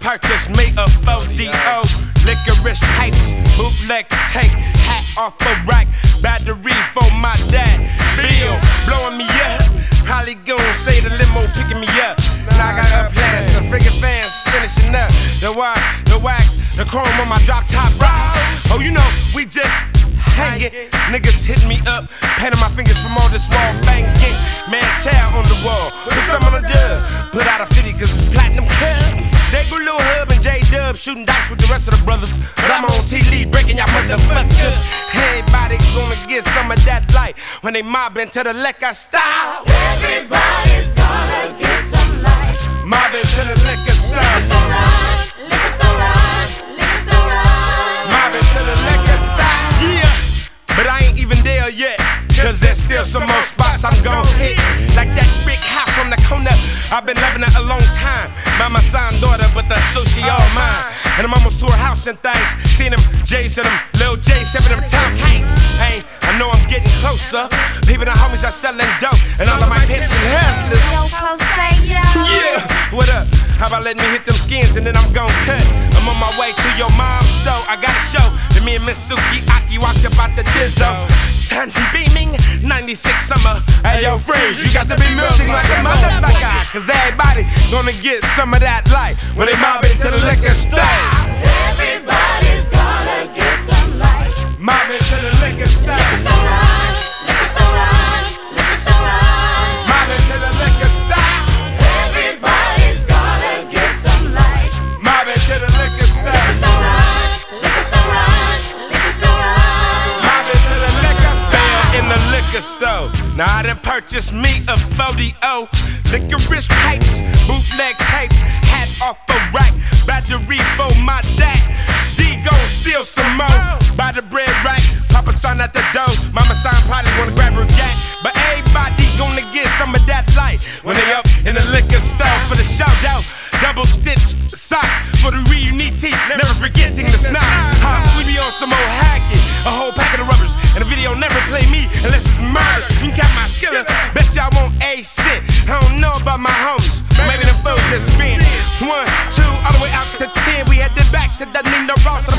purchased me a 4DO. Licorice pipes, bootleg tape, hat off a rack, battery for my dad. Bill blowing me up, probably gon' say the limo picking me up. Now I got up plans, the friggin' fans finishing up. The wax, the chrome on my drop top ride. Oh, you know, we just hanging. Niggas hitting me up, painting my fingers from all this wall banging. Man, child on the wall, put some on the dub. Put out a 50 cause it's platinum club. They go Lil Hub and J-Dub shooting dice with the rest of the brothers. But I'm on T-Lead breaking y'all motherfuckers. Everybody gonna get some of that light when they mobbing to the liquor style. Everybody's gonna get some light. Mobbing to the liquor style. Liquor's gonna ride, liquor's gonna ride, liquor's gonna ride. Mobbing to the liquor style. Yeah, but I ain't even there yet. Cause there's still some more spots I'm gon' hit. Like that big house on the corner, I've been loving it a long time. Mama, son, daughter, but the sushi all mine. And I'm almost to her house and things. Seen them J's and them Lil J's, seven of them Tom Hanks. Hey, I know I'm getting closer. People, the homies are selling dope. And all of my pimps and hustlers. Yeah, what up? How about letting me hit them skins and then I'm gon' cut? I'm on my way to your mom's store. I got a show that me and Miss Suki Aki walked up out the Dizzo. Sun beaming, 96 summer. Hey, yo, friends, you got to be melting like a motherfucker. Cause everybody gonna get some of that light when they mob it to the liquor store. Everybody's gonna get some light. Mob it to the liquor store. Liquor's gonna ride, liquor's gonna ride, liquor's gonna ride. Mob it to the liquor store. Everybody's gonna get some light. Mob it to the liquor store. Liquor's gonna ride, liquor's gonna ride, liquor's gonna ride. Mob it to the liquor store. In the liquor store. Now I done purchased me a 40O. Licorice pipes, bootleg tape, hat off a rack, battery for my dad. D gon' steal some more. Buy the bread rack, Papa sign at the door. Mama sign probably wanna grab her gat. But everybody gonna get some of that light when they up in the liquor store for the shout out. Double stitched sock for the reunion teeth, never forgetting the snot. We be on some old hacking, a whole packet of rubbers, and the video never play me unless it's murder. You can cap my skiller, bet y'all won't A shit. I don't know about my homies, maybe them folks just been 1, 2, all the way out to 10. We headed back to the Nino Ross.